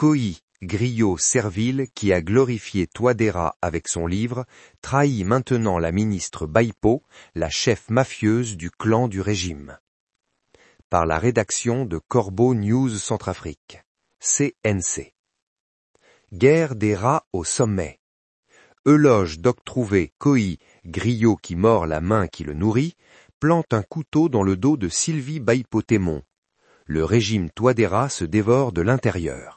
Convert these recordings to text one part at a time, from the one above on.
Koï, griot servile qui a glorifié Touadéra avec son livre, trahit maintenant la ministre Baipo, la chef mafieuse du clan du régime. Par la rédaction de Corbeau News Centrafrique, CNC. Guerre des rats au sommet. Euloge d'Octrouvé Koï, griot qui mord la main qui le nourrit, plante un couteau dans le dos de Sylvie Baipo-Témon. Le régime Touadéra se dévore de l'intérieur.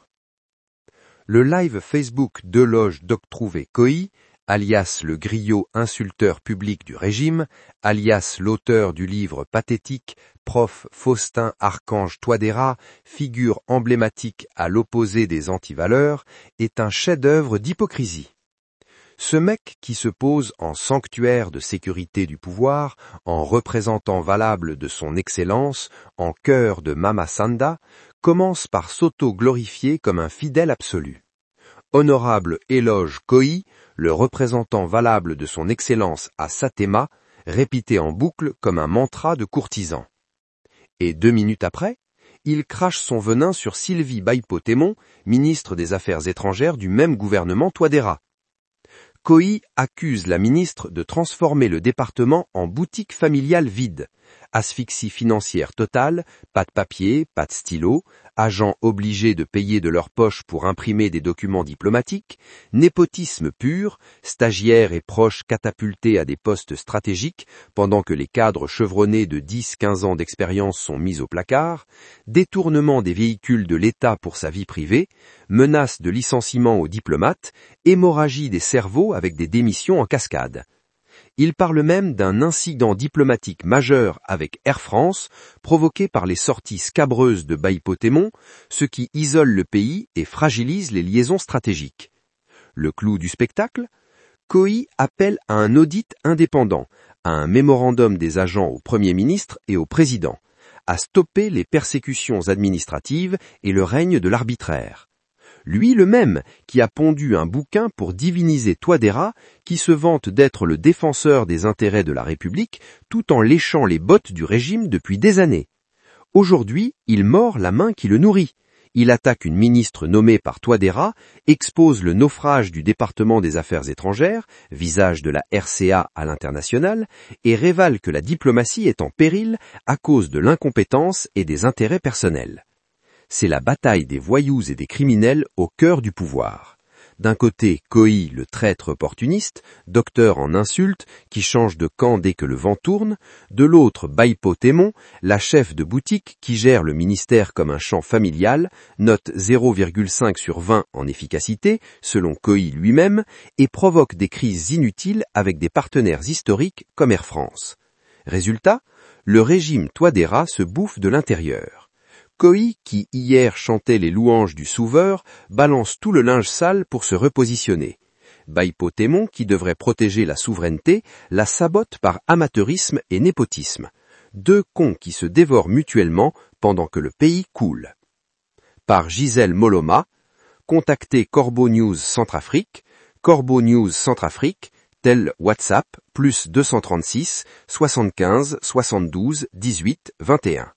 Le live Facebook d'Euloge d'Octrouvé Koï, alias le griot insulteur public du régime, alias l'auteur du livre pathétique Prof Faustin Archange Touadéra, figure emblématique à l'opposé des antivaleurs, est un chef-d'œuvre d'hypocrisie. Ce mec qui se pose en sanctuaire de sécurité du pouvoir, en représentant valable de son excellence, en cœur de Mama Sanda, commence par s'auto-glorifier comme un fidèle absolu. Honorable éloge Koï, le représentant valable de son excellence à Satéma, répété en boucle comme un mantra de courtisan. Et 2 minutes après, il crache son venin sur Sylvie Baipo-Témon, ministre des Affaires étrangères du même gouvernement Touadéra. Koï accuse la ministre de transformer le département en boutique familiale vide. Asphyxie financière totale, pas de papier, pas de stylo, agents obligés de payer de leur poche pour imprimer des documents diplomatiques, népotisme pur, stagiaires et proches catapultés à des postes stratégiques pendant que les cadres chevronnés de 10-15 ans d'expérience sont mis au placard, détournement des véhicules de l'État pour sa vie privée, menace de licenciement aux diplomates, hémorragie des cerveaux avec des démissions en cascade. Il parle même d'un incident diplomatique majeur avec Air France, provoqué par les sorties scabreuses de Baipo-Témon, ce qui isole le pays et fragilise les liaisons stratégiques. Le clou du spectacle ? Koï appelle à un audit indépendant, à un mémorandum des agents au Premier ministre et au Président, à stopper les persécutions administratives et le règne de l'arbitraire. Lui le même qui a pondu un bouquin pour diviniser Touadéra, qui se vante d'être le défenseur des intérêts de la République tout en léchant les bottes du régime depuis des années. Aujourd'hui, il mord la main qui le nourrit. Il attaque une ministre nommée par Touadéra, expose le naufrage du département des Affaires étrangères, visage de la RCA à l'international, et révèle que la diplomatie est en péril à cause de l'incompétence et des intérêts personnels. C'est la bataille des voyous et des criminels au cœur du pouvoir. D'un côté, Koï, le traître opportuniste, docteur en insultes, qui change de camp dès que le vent tourne, de l'autre, Baipo-Témon, la chef de boutique qui gère le ministère comme un champ familial, note 0,5 sur 20 en efficacité, selon Koï lui-même, et provoque des crises inutiles avec des partenaires historiques comme Air France. Résultat, le régime Touadéra se bouffe de l'intérieur. Koï, qui hier chantait les louanges du sauveur, balance tout le linge sale pour se repositionner. Baipo-Témon, qui devrait protéger la souveraineté, la sabote par amateurisme et népotisme. 2 cons qui se dévorent mutuellement pendant que le pays coule. Par Gisèle Moloma, contactez Corbeau News Centrafrique, Corbeau News Centrafrique, tel WhatsApp, +236 75 72 18 21.